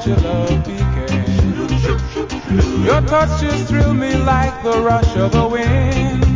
let your love begin. Your touch just thrill me like the rush of the wind.